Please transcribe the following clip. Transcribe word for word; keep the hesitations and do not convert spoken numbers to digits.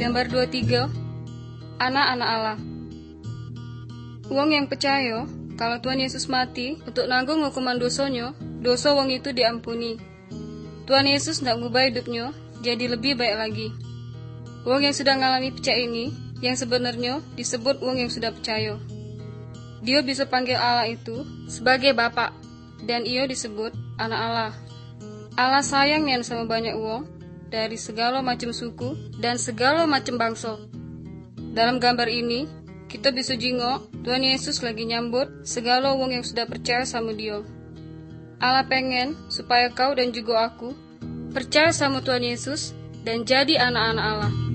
Gambar dua puluh tiga. Anak-anak Allah. Wong yang percaya kalau Tuhan Yesus mati untuk nanggung hukuman dosanya, dosa wong itu diampuni. Tuhan Yesus tidak mengubah hidupnya jadi lebih baik lagi. Wong yang sudah mengalami percaya ini, yang sebenarnya disebut wong yang sudah percaya. Dia bisa panggil Allah itu sebagai Bapa, dan ia disebut anak Allah. Allah sayang nian sama banyak wong dari segala macam suku dan segala macam bangsa. Dalam gambar ini, kita bisa jingok Tuhan Yesus lagi nyambut segala wong yang sudah percaya sama dia. Allah pengen supaya kau dan juga aku percaya sama Tuhan Yesus dan jadi anak-anak Allah.